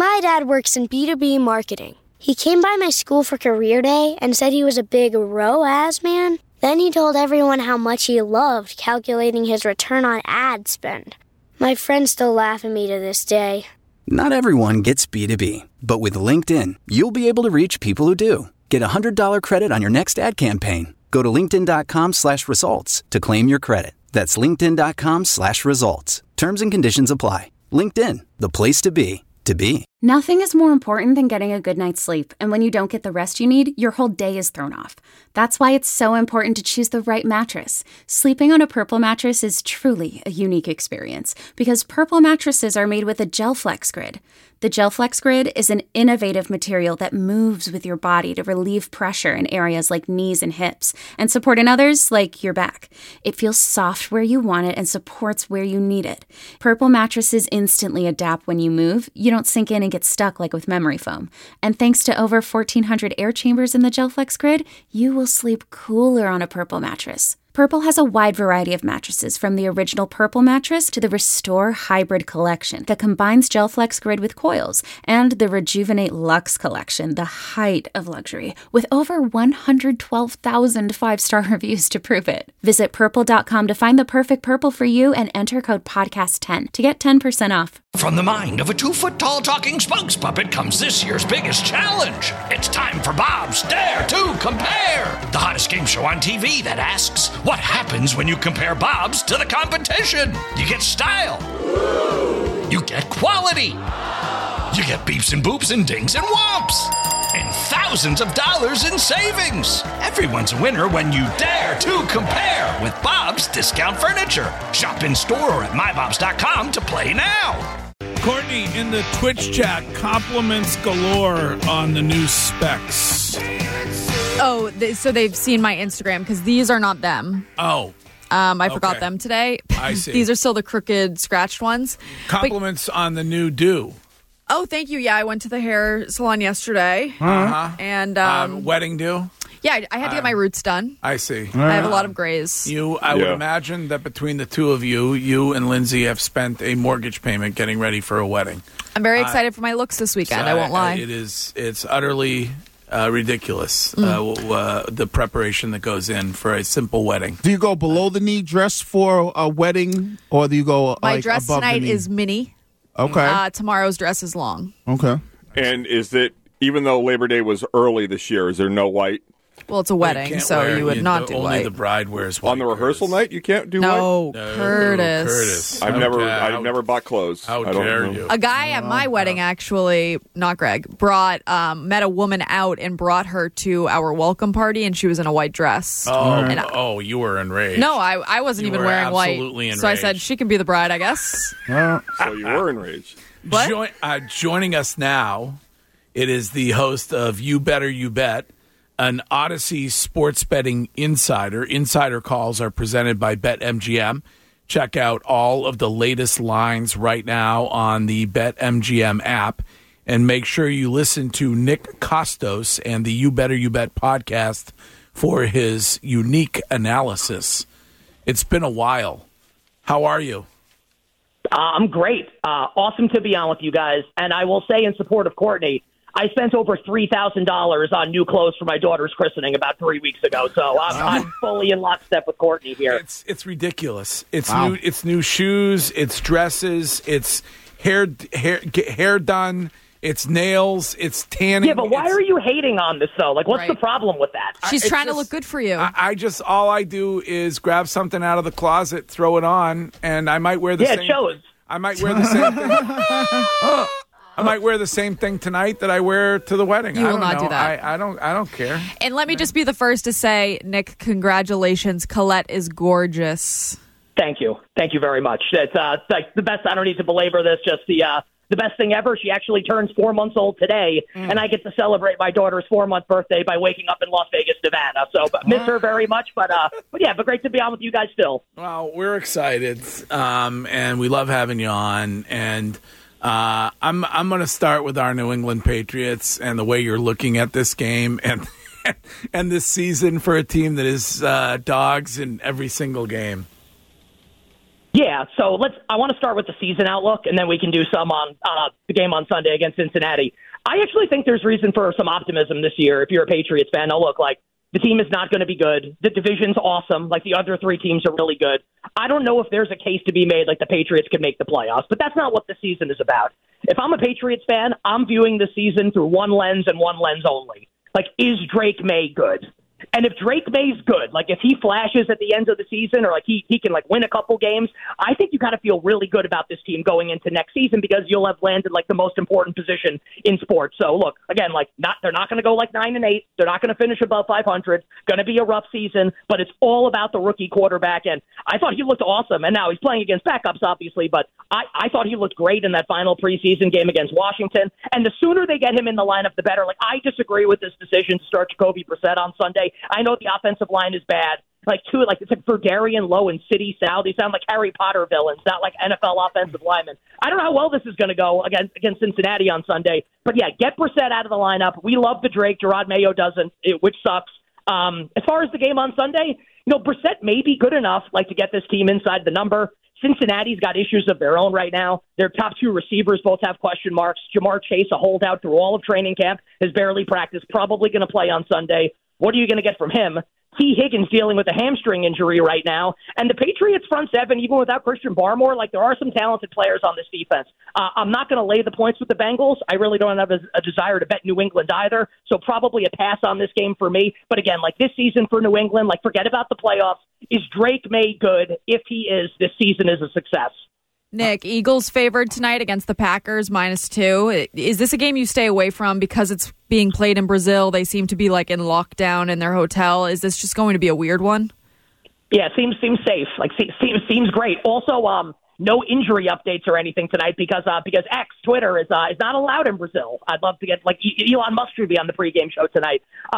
My dad works in B2B marketing. He came by my school for career day and said he was a big ROAS man. Then he told everyone how much he loved calculating his return on ad spend. My friends still laugh at me to this day. Not everyone gets B2B, but with LinkedIn, you'll be able to reach people who do. Get a $100 credit on your next ad campaign. Go to linkedin.com/results to claim your credit. That's linkedin.com/results. Terms and conditions apply. LinkedIn, the place to be, to be. Nothing is more important than getting a good night's sleep, and when you don't get the rest you need, your whole day is thrown off. That's why it's so important to choose the right mattress. Sleeping on a Purple mattress is truly a unique experience, because Purple mattresses are made with a GelFlex Grid. The GelFlex Grid is an innovative material that moves with your body to relieve pressure in areas like knees and hips, and support in others like your back. It feels soft where you want it and supports where you need it. Purple mattresses instantly adapt when you move. You don't sink in and get stuck like with memory foam. And thanks to over 1,400 air chambers in the GelFlex Grid, you will sleep cooler on a Purple mattress. Purple has a wide variety of mattresses, from the original Purple mattress to the Restore Hybrid collection that combines GelFlex Grid with coils, and the Rejuvenate Luxe collection, the height of luxury, with over 112,000 five-star reviews to prove it. Visit purple.com to find the perfect Purple for you and enter code podcast10 to get 10% off. From the mind of a 2-foot-tall talking spokes puppet comes this year's biggest challenge. It's time for Bob's Dare to Compare, the hottest game show on TV that asks, what happens when you compare Bob's to the competition? You get style. You get quality. You get beeps and boops and dings and whomps. And thousands of dollars in savings. Everyone's a winner when you dare to compare with Bob's Discount Furniture. Shop in store or at mybobs.com to play now. Courtney in the Twitch chat, compliments galore on the new specs. Oh, so they've seen my Instagram, because these are not them. Oh. I forgot them today. I see. These are still the crooked, scratched ones. Compliments on the new do. Oh, thank you. Yeah, I went to the hair salon yesterday. And wedding do? Yeah, I had to get my roots done. I see. I have a lot of grays. I would imagine that between the two of you and Lindsay have spent a mortgage payment getting ready for a wedding. I'm very excited for my looks this weekend. I won't lie. It's utterly ridiculous, the preparation that goes in for a simple wedding. Do you go below the knee dress for a wedding, or do you go my like dress above tonight the knee? is mini. Okay. Tomorrow's dress is long. Okay. And is it, even though Labor Day was early this year, is there no white? Well, it's a wedding, so you would not do only white. The bride wears white. On the rehearsal night, you can't do no, white? No, Curtis. I've never bought clothes. How dare you? A guy at my wedding, actually, not Greg, met a woman out and brought her to our welcome party, and she was in a white dress. Oh, you were enraged. No, I wasn't even wearing white. Enraged. So I said, she can be the bride, I guess. So you were enraged. What? Joining us now, it is the host of You Better You Bet, an Odyssey sports betting insider. Insider calls are presented by BetMGM. Check out all of the latest lines right now on the BetMGM app. And make sure you listen to Nick Costos and the You Better You Bet podcast for his unique analysis. It's been a while. How are you? I'm great. Awesome to be on with you guys. And I will say, in support of Courtney, I spent over $3,000 on new clothes for my daughter's christening about 3 weeks ago, so I'm fully in lockstep with Courtney here. It's ridiculous. It's new. It's new shoes. It's dresses. It's hair done. It's nails. It's tanning. Yeah, but why are you hating on this though? Like, what's the problem with that? She's trying to look good for you. All I do is grab something out of the closet, throw it on, and I might wear the same. Yeah, it shows. I might wear the same thing. I might wear the same thing tonight that I wear to the wedding. You will not do that. I don't care. And let me just be the first to say, Nick, congratulations. Colette is gorgeous. Thank you. Thank you very much. It's like the best. I don't need to belabor this. Just the best thing ever. She actually turns 4 months old today, and I get to celebrate my daughter's 4-month birthday by waking up in Las Vegas, Nevada. So miss her very much, but great to be on with you guys still. Well, we're excited, and we love having you on, and I'm going to start with our New England Patriots and the way you're looking at this game and this season for a team that is dogs in every single game. Yeah, so I want to start with the season outlook, and then we can do some on the game on Sunday against Cincinnati. I actually think there's reason for some optimism this year if you're a Patriots fan. Now, look, like, the team is not going to be good. The division's awesome. Like, the other three teams are really good. I don't know if there's a case to be made like the Patriots could make the playoffs, but that's not what the season is about. If I'm a Patriots fan, I'm viewing the season through one lens and one lens only. Like, is Drake May good? And if Drake May's good, like if he flashes at the end of the season or like he can like win a couple games, I think you got to feel really good about this team going into next season because you'll have landed like the most important position in sports. So look, again, like they're not going to go like 9-8. They're not going to finish above 500. Going to be a rough season, but it's all about the rookie quarterback. And I thought he looked awesome. And now he's playing against backups, obviously, but I thought he looked great in that final preseason game against Washington. And the sooner they get him in the lineup, the better. Like, I disagree with this decision to start Jacoby Brissett on Sunday. I know the offensive line is bad. It's like for Darian Lowe and City Sal. They sound like Harry Potter villains, not like NFL offensive linemen. I don't know how well this is going to go against Cincinnati on Sunday. But yeah, get Brissett out of the lineup. We love the Drake. Gerard Mayo doesn't, which sucks. As far as the game on Sunday, Brissett may be good enough like to get this team inside the number. Cincinnati's got issues of their own right now. Their top two receivers both have question marks. Jamar Chase, a holdout through all of training camp, has barely practiced, probably going to play on Sunday. What are you going to get from him? T. Higgins dealing with a hamstring injury right now. And the Patriots front seven, even without Christian Barmore, like there are some talented players on this defense. I'm not going to lay the points with the Bengals. I really don't have a desire to bet New England either. So probably a pass on this game for me. But again, like this season for New England, like forget about the playoffs. Is Drake May good? If he is, this season is a success. Nick, Eagles favored tonight against the Packers, -2. Is this a game you stay away from because it's being played in Brazil? They seem to be like in lockdown in their hotel. Is this just going to be a weird one? Yeah, seems safe. Like seems great. Also, no injury updates or anything tonight because X Twitter is not allowed in Brazil. I'd love to get like Elon Musk to be on the pregame show tonight.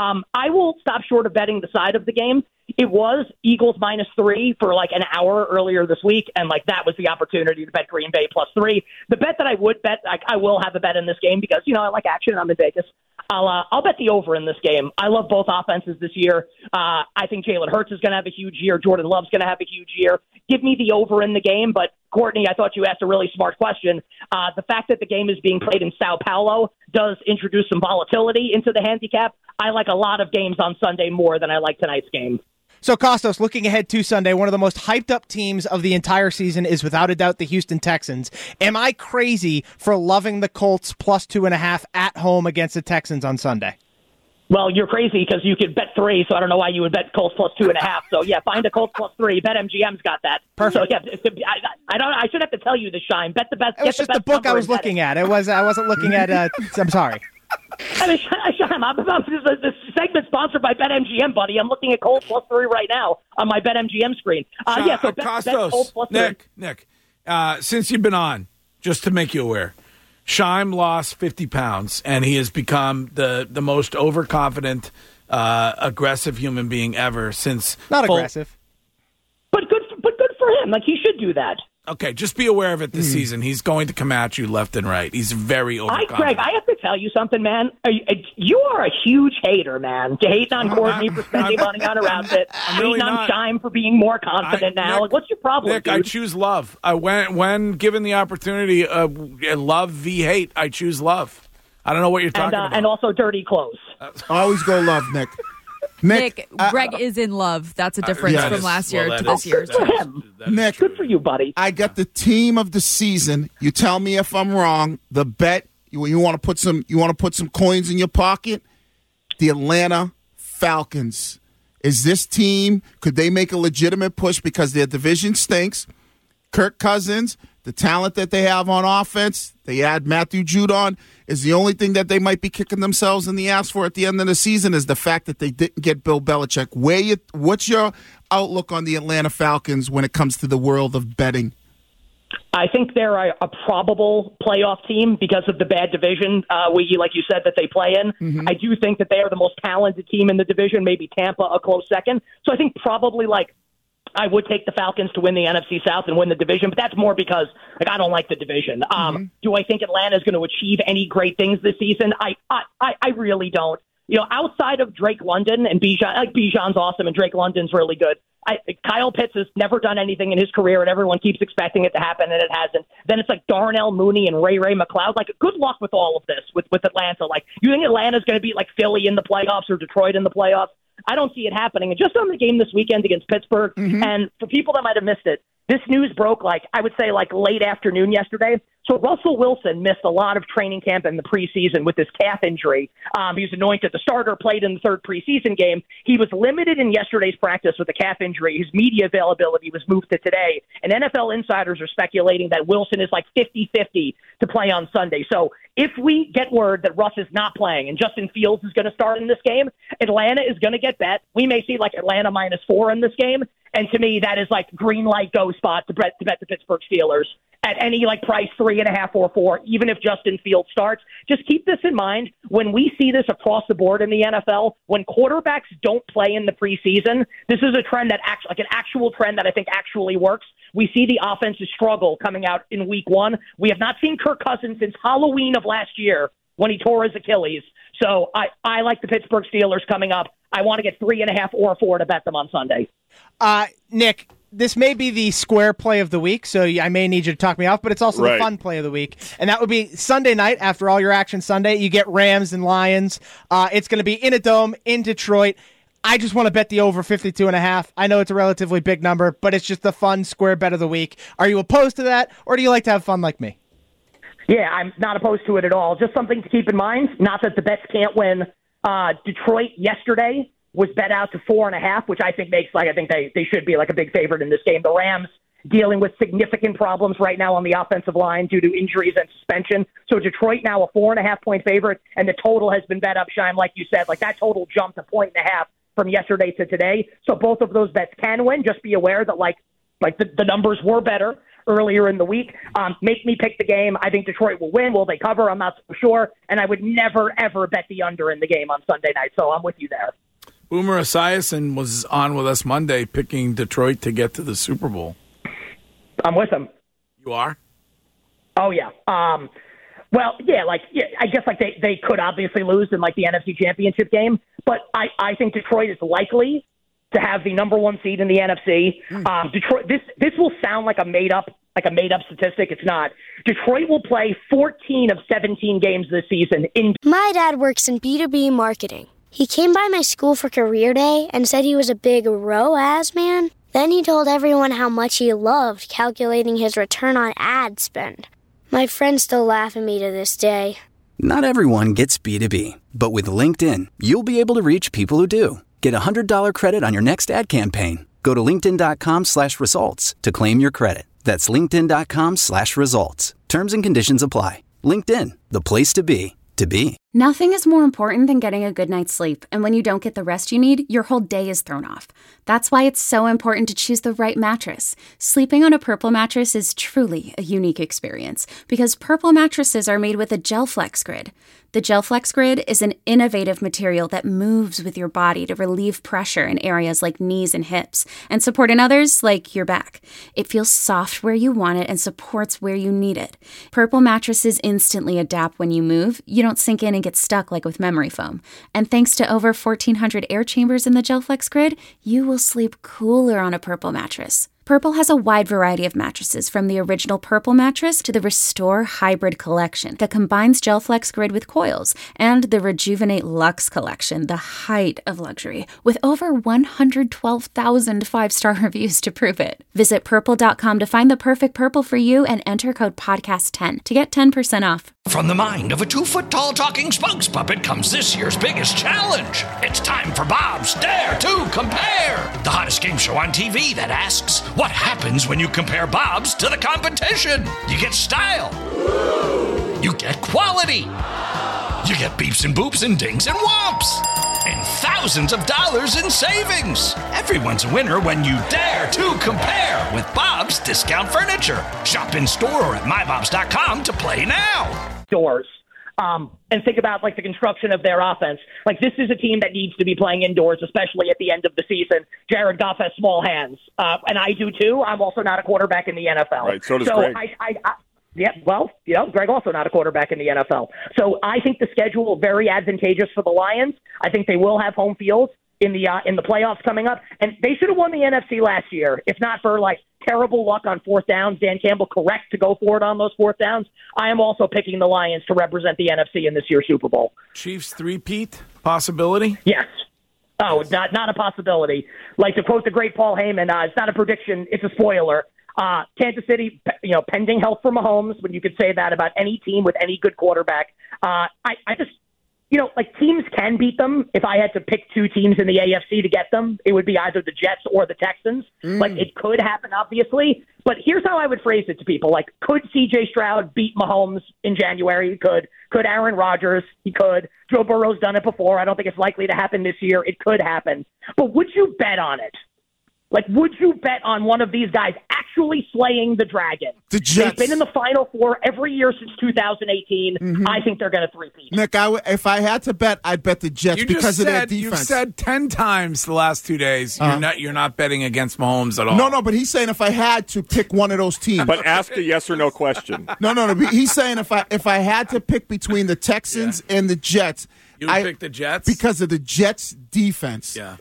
I will stop short of betting the side of the game. It was Eagles -3 for like an hour earlier this week, and like that was the opportunity to bet Green Bay +3. The bet that I would bet, I will have a bet in this game because I like action and I'm in Vegas. I'll bet the over in this game. I love both offenses this year. I think Jalen Hurts is going to have a huge year. Jordan Love's going to have a huge year. Give me the over in the game. But Courtney, I thought you asked a really smart question. The fact that the game is being played in Sao Paulo does introduce some volatility into the handicap. I like a lot of games on Sunday more than I like tonight's game. So, Kostos, looking ahead to Sunday, one of the most hyped-up teams of the entire season is without a doubt the Houston Texans. Am I crazy for loving the Colts +2.5 at home against the Texans on Sunday? Well, you're crazy because you could bet 3, so I don't know why you would bet Colts +2.5. So, yeah, find a Colts +3. BetMGM's got that. Perfect. So, yeah, I should have to tell you this, Shine. Bet the best. It was just the book I was looking at. I wasn't looking at. I'm sorry. I mean, this segment's sponsored by BetMGM, buddy. I'm looking at Colts +3 right now on my BetMGM screen. So bet Colts +3. Nick, since you've been on, just to make you aware, Shime lost 50 pounds, and he has become the most overconfident, aggressive human being ever since. Not aggressive, but good for him. Like he should do that. Okay, just be aware of it this season. He's going to come at you left and right. He's very overconfident. Greg, I have to tell you something, man. You are a huge hater, man. To hate on Courtney for spending money on her outfit. Hating on Shime for being more confident now. Nick, what's your problem, Nick, dude? I choose love. When given the opportunity, love v. hate, I choose love. I don't know what you're talking about. And also dirty clothes. Always go love, Nick. Nick, Greg is in love. That's a difference from last year to this year. Good for him. Nick, good for you, buddy. I got the team of the season. You tell me if I'm wrong. The bet you want to put some coins in your pocket. The Atlanta Falcons. Is this team? Could they make a legitimate push because their division stinks? Kirk Cousins, the talent that they have on offense, they add Matthew Judon, is the only thing that they might be kicking themselves in the ass for at the end of the season is the fact that they didn't get Bill Belichick. What's your outlook on the Atlanta Falcons when it comes to the world of betting? I think they're a probable playoff team because of the bad division, like you said, that they play in. Mm-hmm. I do think that they are the most talented team in the division, maybe Tampa a close second. So I think probably I would take the Falcons to win the NFC South and win the division, but that's more because I don't like the division. Do I think Atlanta is going to achieve any great things this season? I really don't. outside of Drake London and Bijan, like Bijan's awesome and Drake London's really good. Kyle Pitts has never done anything in his career, and everyone keeps expecting it to happen, and it hasn't. Then it's like Darnell Mooney and Ray McLeod. Like, good luck with all of this with Atlanta. Like, you think Atlanta's going to be like Philly in the playoffs or Detroit in the playoffs? I don't see it happening. And just on the game this weekend against Pittsburgh, and for people that might have missed it, this news broke, I would say, late afternoon yesterday. So Russell Wilson missed a lot of training camp in the preseason with his calf injury. He was anointed the starter, played in the third preseason game. He was limited in yesterday's practice with a calf injury. His media availability was moved to today. And NFL insiders are speculating that Wilson is 50-50 to play on Sunday. So if we get word that Russ is not playing and Justin Fields is going to start in this game, Atlanta is going to get bet. We may see Atlanta -4 in this game. And to me, that is green light go spot to bet the Pittsburgh Steelers at any price, 3.5 or 4, even if Justin Fields starts. Just keep this in mind. When we see this across the board in the NFL, when quarterbacks don't play in the preseason, this is a trend that acts like an actual trend that I think actually works. We see the offenses struggle coming out in week 1. We have not seen Kirk Cousins since Halloween of last year when he tore his Achilles. So I like the Pittsburgh Steelers coming up. I want to get 3.5 or 4 to bet them on Sunday. Nick, this may be the square play of the week, so I may need you to talk me off, but it's also the fun play of the week. And that would be Sunday night, after all your action Sunday. You get Rams and Lions. It's going to be in a dome in Detroit. I just want to bet the over 52.5. I know it's a relatively big number, but it's just the fun square bet of the week. Are you opposed to that, or do you like to have fun like me? Yeah, I'm not opposed to it at all. Just something to keep in mind, not that the bets can't win. Detroit yesterday was bet out to 4.5, which I think makes I think they should be a big favorite in this game. The Rams dealing with significant problems right now on the offensive line due to injuries and suspension. So Detroit now a 4.5-point favorite, and the total has been bet up, Shime, like you said. That total jumped 1.5 from yesterday to today. So both of those bets can win. Just be aware that the numbers were better earlier in the week. Make me pick the game. I think Detroit will win. Will they cover? I'm not so sure. And I would never, ever bet the under in the game on Sunday night. So I'm with you there. Boomer Esiason was on with us Monday picking Detroit to get to the Super Bowl. I'm with him. You are? Oh, yeah. I guess they could obviously lose in the NFC Championship game, but I think Detroit is likely to have the number 1 seed in the NFC. Detroit. This will sound like a made up statistic. It's not. Detroit will play 14 of 17 games this season. My dad works in B2B marketing. He came by my school for career day and said he was a big ROAS man. Then he told everyone how much he loved calculating his return on ad spend. My friends still laugh at me to this day. Not everyone gets B2B, but with LinkedIn, you'll be able to reach people who do. Get a $100 credit on your next ad campaign. Go to linkedin.com/results to claim your credit. That's linkedin.com/results. Terms and conditions apply. LinkedIn, the place to be, to be. Nothing is more important than getting a good night's sleep, and when you don't get the rest you need, your whole day is thrown off. That's why it's so important to choose the right mattress. Sleeping on a Purple mattress is truly a unique experience, because Purple mattresses are made with a GelFlex Grid. The GelFlex Grid is an innovative material that moves with your body to relieve pressure in areas like knees and hips, and support in others like your back. It feels soft where you want it and supports where you need it. Purple mattresses instantly adapt when you move. You don't sink in and get stuck like with memory foam. And thanks to over 1,400 air chambers in the GelFlex Grid, you will sleep cooler on a Purple mattress. Purple has a wide variety of mattresses, from the original Purple mattress to the Restore Hybrid collection that combines GelFlex Grid with coils, and the Rejuvenate Luxe collection, the height of luxury, with over 112,000 five-star reviews to prove it. Visit purple.com to find the perfect Purple for you and enter code podcast10 to get 10% off. From the mind of a 2-foot-tall talking spokes puppet comes this year's biggest challenge. It's time for Bob's Dare to Compare, the hottest game show on TV that asks, what happens when you compare Bob's to the competition? You get style. You get quality. You get beeps and boops and dings and whomps. And thousands of dollars in savings. Everyone's a winner when you dare to compare with Bob's Discount Furniture. Shop in store or at mybobs.com to play now. Doors. And think about the construction of their offense. This is a team that needs to be playing indoors, especially at the end of the season. Jared Goff has small hands, and I do too. I'm also not a quarterback in the NFL. Right, so does Greg. Yeah, well, Greg also not a quarterback in the NFL. So I think the schedule very advantageous for the Lions. I think they will have home fields in the playoffs coming up, and they should have won the NFC last year, if not for terrible luck on fourth downs. Dan Campbell correct to go for it on those fourth downs. I am also picking the Lions to represent the NFC in this year's Super Bowl. Chiefs three-peat possibility? Yes. Oh, not a possibility. Like to quote the great Paul Heyman, it's not a prediction, it's a spoiler. Kansas City, pending help from Mahomes, when you could say that about any team with any good quarterback. I just, teams can beat them. If I had to pick two teams in the AFC to get them, it would be either the Jets or the Texans. It could happen, obviously. But here's how I would phrase it to people. Could C.J. Stroud beat Mahomes in January? He could. Could Aaron Rodgers? He could. Joe Burrow's done it before. I don't think it's likely to happen this year. It could happen. But would you bet on it? Would you bet on one of these guys actually slaying the dragon? The Jets. They've been in the Final Four every year since 2018. I think they're going to three-peat. Nick, if I had to bet, I'd bet the Jets because of their defense. You've said 10 times the last 2 days you're not betting against Mahomes at all. No, but he's saying if I had to pick one of those teams. But ask a yes or no question. No. He's saying if I had to pick between the Texans and the Jets, you would pick the Jets because of the Jets' defense. Yeah.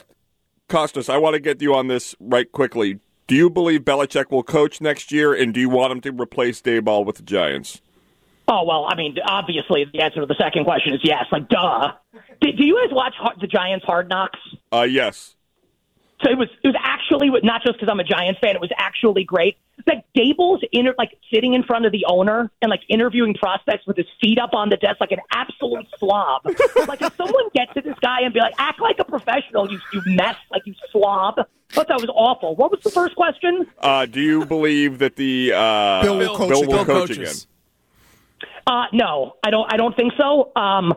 Costas, I want to get you on this right quickly. Do you believe Belichick will coach next year, and do you want him to replace Daboll with the Giants? Oh, well, I mean, obviously the answer to the second question is yes. Duh. Do you guys watch the Giants Hard Knocks? Yes. So it was actually, not just because I'm a Giants fan, it was actually great. Daboll's sitting in front of the owner and interviewing prospects with his feet up on the desk like an absolute slob. If someone gets to this guy and be like, act like a professional, you mess, you slob. I thought that was awful. What was the first question? Do you believe that the Bill will coach again? No, I don't think so.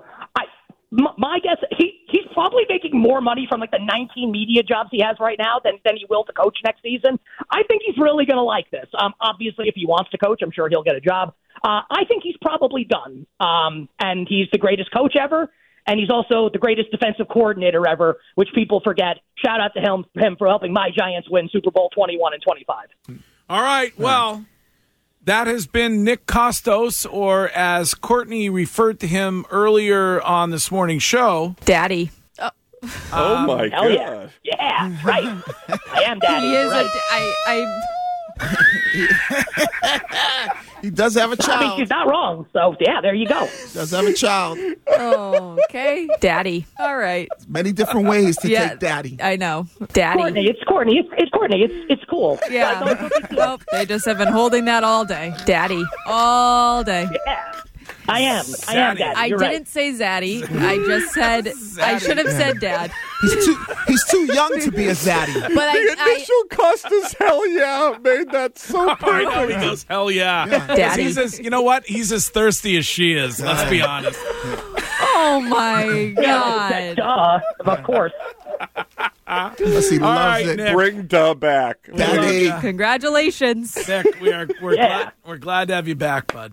My guess, he's probably making more money from the 19 media jobs he has right now than he will to coach next season. I think he's really going to like this. Obviously, if he wants to coach, I'm sure he'll get a job. I think he's probably done. And he's the greatest coach ever, and he's also the greatest defensive coordinator ever, which people forget. Shout out to him for helping my Giants win Super Bowl 21 and 25. All right, well... That has been Nick Kostos, or as Courtney referred to him earlier on this morning's show, Daddy. Oh my God! Yeah, right. I am Daddy. He is right. He does have a child. I mean, she's not wrong. So yeah, there you go. Does have a child. Okay, Daddy. All right. Many different ways to take Daddy. I know, Daddy. Courtney. It's Courtney. It's cool. Yeah. Nope. They just have been holding that all day, Daddy, all day. Yeah. I am Daddy. I didn't say Zaddy. I just said I should have said Dad. He's too young to be a Zaddy. But the initial Costas hell yeah made that so perfect. He goes, hell yeah. Daddy. You know what? He's as thirsty as she is. Let's be honest. Oh my God. Duh. Of course. Unless he loves it. Nick. Bring Duh back. Daddy. Congratulations. Nick, we're glad to have you back, bud.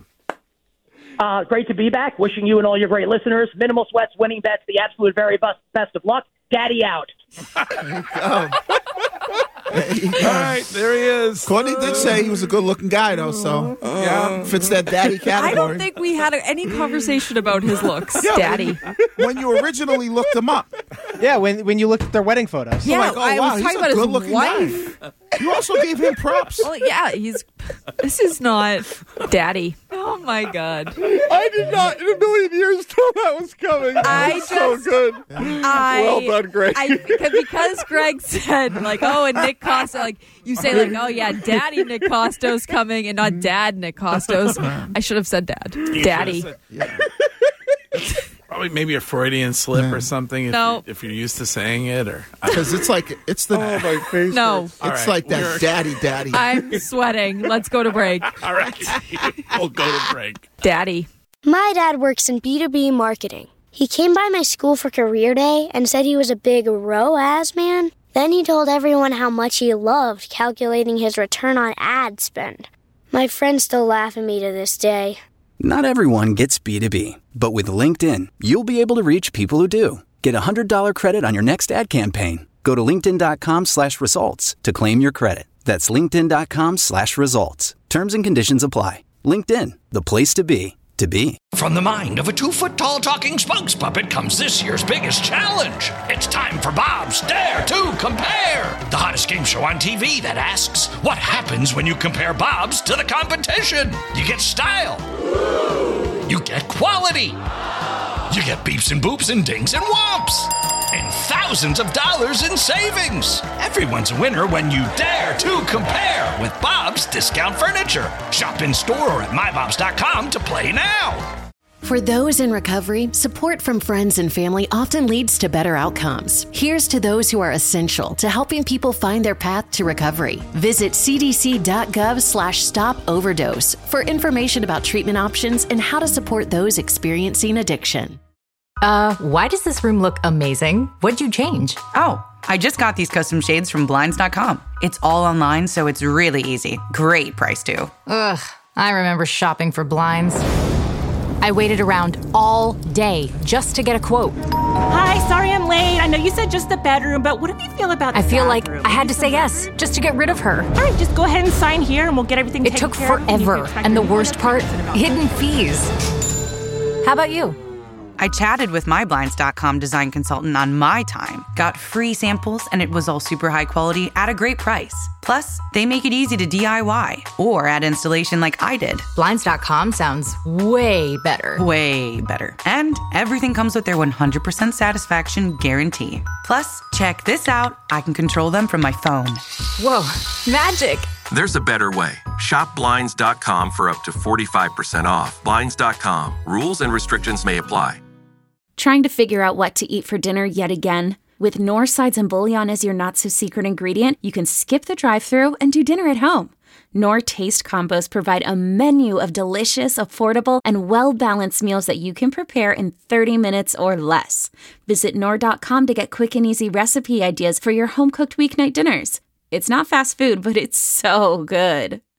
Great to be back. Wishing you and all your great listeners minimal sweats, winning bets, the absolute very best of luck. Daddy out. All right, there he is. Courtney did say he was a good-looking guy, though, so fits that daddy category. I don't think we had any conversation about his looks, Daddy. When you originally looked him up. Yeah, when you looked at their wedding photos. Yeah, I was talking about his wife. Guy. You also gave him props. Well, yeah, this is not Daddy. Oh, my God. I did not in a million years know that was coming. So good. Well done, Greg. Because Greg said, and Nick Kostos, you say, oh, yeah, Daddy Nick Kostos coming and not Dad Nick Kostos. I should have said Dad. Daddy. Probably maybe a Freudian slip or something if you're used to saying it. Because it's the... Oh, my face. No. It's right. Like that daddy. I'm sweating. Let's go to break. All right. We'll go to break. Daddy. My dad works in B2B marketing. He came by my school for career day and said he was a big ROAS man. Then he told everyone how much he loved calculating his return on ad spend. My friends still laugh at me to this day. Not everyone gets B2B, but with LinkedIn, you'll be able to reach people who do. Get a $100 credit on your next ad campaign. Go to linkedin.com/results to claim your credit. That's linkedin.com/results. Terms and conditions apply. LinkedIn, the place to be to be. From the mind of a 2-foot-tall talking spokes puppet comes this year's biggest challenge. It's time for Bob's Dare to Compare, the hottest game show on TV that asks, what happens when you compare Bob's to the competition? You get style. You get quality. You get beeps and boops and dings and whomps. And thousands of dollars in savings. Everyone's a winner when you dare to compare with Bob's Discount Furniture. Shop in store or at mybobs.com to play now. For those in recovery, support from friends and family often leads to better outcomes. Here's to those who are essential to helping people find their path to recovery. Visit cdc.gov/stop-overdose for information about treatment options and how to support those experiencing addiction. Why does this room look amazing? What'd you change? Oh, I just got these custom shades from Blinds.com. It's all online, so it's really easy. Great price, too. Ugh, I remember shopping for blinds. I waited around all day just to get a quote. Hi, sorry I'm late. I know you said just the bedroom, but what do you feel about the I feel bathroom? like I had to say yes just to get rid of her. All right, just go ahead and sign here and we'll get everything taken care of. It took forever. And the worst part, hidden fees. How about you? I chatted with my Blinds.com design consultant on my time, got free samples, and it was all super high quality at a great price. Plus, they make it easy to DIY or add installation like I did. Blinds.com sounds way better. Way better. And everything comes with their 100% satisfaction guarantee. Plus, check this out. I can control them from my phone. Whoa, magic. There's a better way. Shop Blinds.com for up to 45% off. Blinds.com. Rules and restrictions may apply. Trying to figure out what to eat for dinner yet again? With Knorr sides and bouillon as your not-so-secret ingredient, you can skip the drive-thru and do dinner at home. Knorr Taste Combos provide a menu of delicious, affordable, and well-balanced meals that you can prepare in 30 minutes or less. Visit Knorr.com to get quick and easy recipe ideas for your home-cooked weeknight dinners. It's not fast food, but it's so good.